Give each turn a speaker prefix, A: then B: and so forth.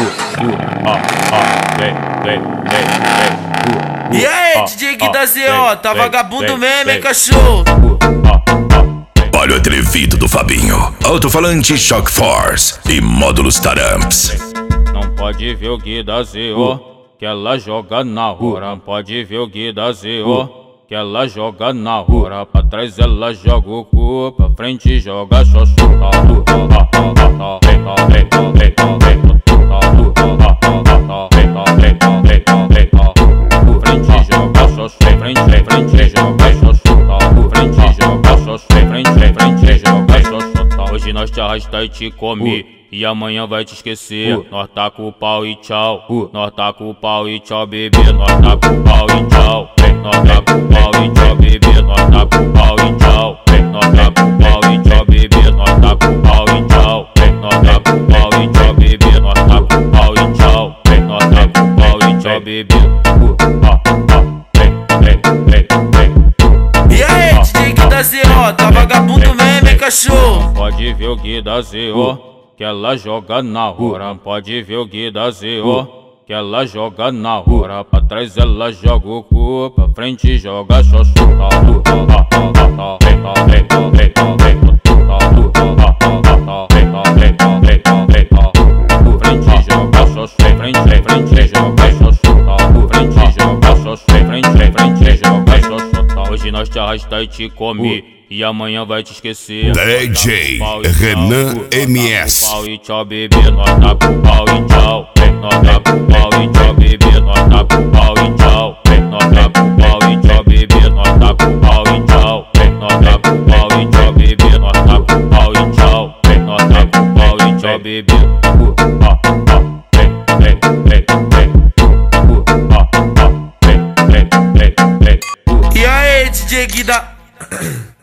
A: E aí, DJ Guida ZO, tá vagabundo mesmo, hein, cachorro?
B: Olha o atrevido do Fabinho. Alto-falante Shock Force e módulos Taramps.
C: Não pode ver o Guida ZO, que ela joga na hora. Pode ver o Guida ZO, que ela joga na hora. Pra trás ela joga o cu, pra frente joga xoxo. Frente joga xoxo, frente joga xoxo. Frente joga xoxo, frente joga xoxo. Hoje nós te arrasta e te come, e amanhã vai te esquecer. Nós tá com o pau e tchau. Nós tá com o pau e tchau, bebê. Nós tá com o pau e tchau. Nós tá com o pau e tchau, bebê. Nós tá com o pau e tchau. Nós tá com o pau e tchau, bebê. Nós tá com o pau e tchau. Nós tá com o pau e tchau, bebê. Nós tá com o pau e tchau. Nós tá com o pau e tchau, bebê.
A: E aí, DJ Guida ZO, tá vagabundo mesmo, hein, cachorro?
C: Pode ver o Guida ZO, que ela joga na hora. Pode ver o Guida ZO, que ela joga na hora. Pra trás ela joga o cu, pra frente joga xoxo. Frente joga xoxo, frente joga xoxo. Frente joga xoxo, frente joga xoxo. Hoje nós te arrasta e te come, e amanhã vai te esquecer.
B: DJ Renan MS.
C: Pau e tchau, bebê. Nós tá com pau e tchau. Nós tá com pau e tchau, bebê. Nós tá com pau e tchau. Nós tá com pau e tchau, bebê. Nós tá com pau e tchau. Nós tá com pau e tchau, bebê. Nós tá com pau e tchau. Nós tá com pau e tchau, bebê.
A: E aí, DJ Guida